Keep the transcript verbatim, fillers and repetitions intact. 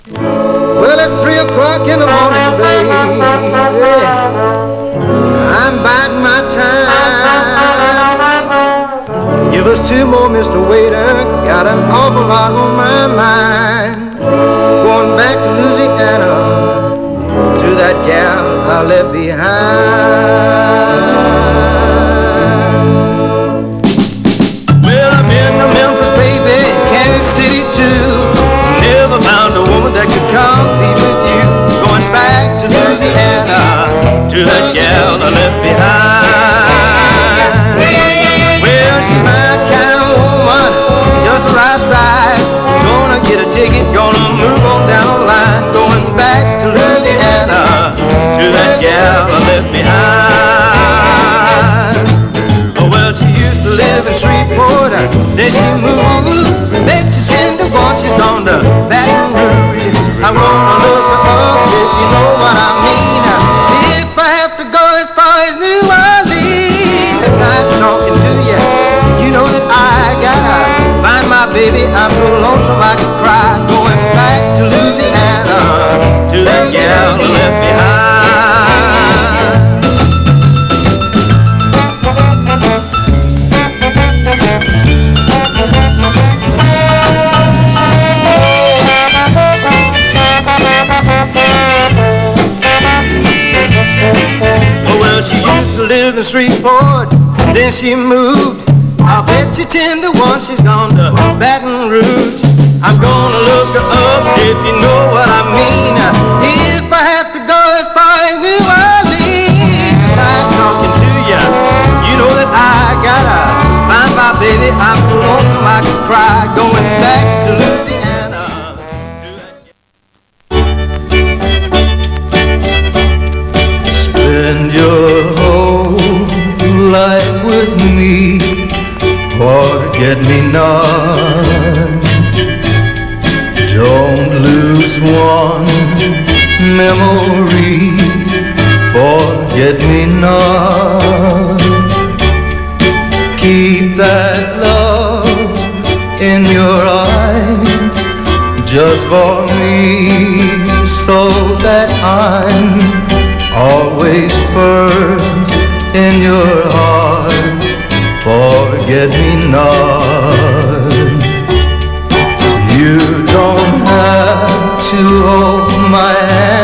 Well, it's three o'clock in the morning, baby. I'm biding my time. Give us two more, Mister Waiter. Got an awful lot on my mind. Going back to Louisiana, to that gal I left behind. Well, I've been to Memphis, baby, Kansas City too. Never found a woman that could compete with you. Going back to Louisiana, to that gal I left behind. Well, she's my kind of woman, just the right size. Gonna get a ticket, gonna move on down the line. Going back to Louisiana, to that gal I left behind. Oh, well, she used to live in Shreveport, then she moved. Bet you ten to one she's gone to Baton Rouge. I'm gonna look her up if you know what I mean. If I have to go as far as New Orleans, it's nice talking to you. You know that I gotta find my baby. I'm so lonesome I could cry. Going back to Louisiana, to that gal I left behind. Oh, well, she used to live in Shreveport, then she moved. I'll bet you ten to one she's gone to Baton Rouge. I'm gonna look her up if you know what I mean. If I have to go as far as New Orleans, it's nice talking to you. You know that I gotta find my baby. I'm so lonesome I could cry. Going back to Louisiana. Spend your whole life with me, forget me not. Don't lose one memory, forget me not. Keep that love in your eyes just for me, so that I'm always first in your heart. Forget me not. You don't have to hold my hand